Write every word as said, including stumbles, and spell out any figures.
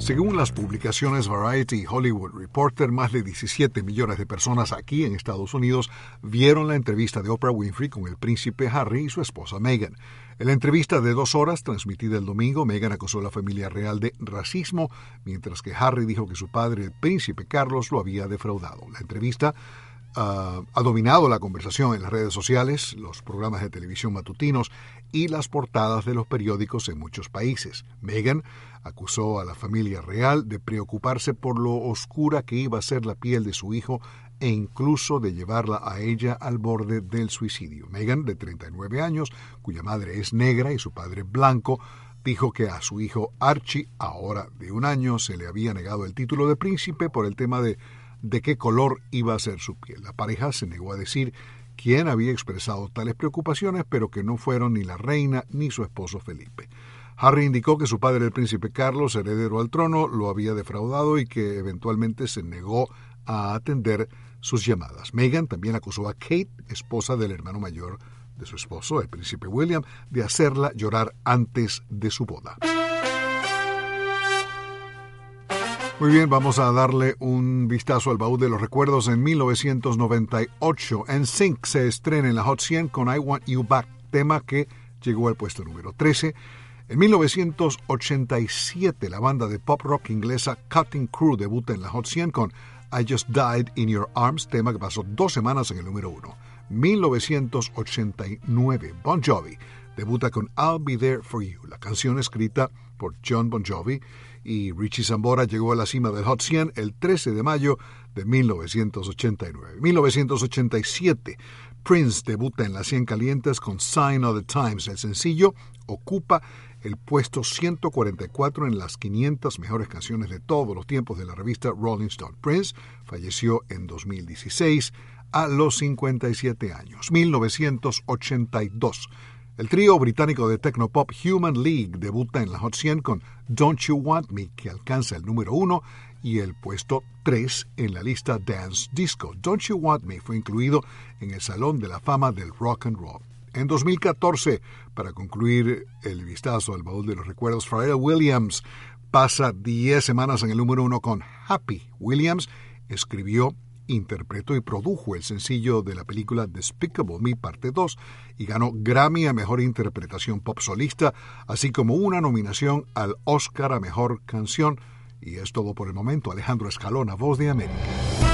Según las publicaciones Variety y Hollywood Reporter, más de diecisiete millones de personas aquí en Estados Unidos vieron la entrevista de Oprah Winfrey con el príncipe Harry y su esposa Meghan. En la entrevista de dos horas, transmitida el domingo, Meghan acusó a la familia real de racismo, mientras que Harry dijo que su padre, el príncipe Carlos, lo había defraudado. La entrevista Uh, ha dominado la conversación en las redes sociales, los programas de televisión matutinos y las portadas de los periódicos en muchos países. Meghan acusó a la familia real de preocuparse por lo oscura que iba a ser la piel de su hijo e incluso de llevarla a ella al borde del suicidio. Meghan, de treinta y nueve años, cuya madre es negra y su padre blanco, dijo que a su hijo Archie, ahora de un año, se le había negado el título de príncipe por el tema de de qué color iba a ser su piel. La pareja se negó a decir quién había expresado tales preocupaciones, pero que no fueron ni la reina ni su esposo Felipe. Harry indicó que su padre, el príncipe Carlos, heredero al trono, lo había defraudado y que eventualmente se negó a atender sus llamadas. Meghan también acusó a Kate, esposa del hermano mayor de su esposo, el príncipe William, de hacerla llorar antes de su boda. Muy bien, vamos a darle un vistazo al baúl de los recuerdos. En mil novecientos noventa y ocho, N Sync se estrena en la Hot cien con I Want You Back, tema que llegó al puesto número trece. En mil novecientos ochenta y siete, la banda de pop rock inglesa Cutting Crew debuta en la Hot cien con I Just Died in Your Arms, tema que pasó dos semanas en el número uno. mil novecientos ochenta y nueve, Bon Jovi debuta con I'll Be There For You, la canción escrita por John Bon Jovi, y Richie Sambora llegó a la cima del Hot cien el trece de mayo de mil novecientos ochenta y nueve. mil novecientos ochenta y siete, Prince debuta en las cien calientes con Sign of the Times. El sencillo ocupa el puesto ciento cuarenta y cuatro en las quinientas mejores canciones de todos los tiempos de la revista Rolling Stone. Prince falleció en dos mil dieciséis a los cincuenta y siete años. mil novecientos ochenta y dos. El trío británico de Tecnopop Human League debuta en la Hot cien con Don't You Want Me, que alcanza el número uno y el puesto tres en la lista Dance Disco. Don't You Want Me fue incluido en el Salón de la Fama del Rock and Roll. En dos mil catorce, para concluir el vistazo al baúl de los recuerdos, Pharrell Williams pasa diez semanas en el número uno con Happy. Williams escribió, interpretó y produjo el sencillo de la película Despicable Me Parte dos y ganó Grammy a Mejor Interpretación Pop Solista, así como una nominación al Oscar a Mejor Canción. Y es todo por el momento. Alejandro Escalona, Voz de América.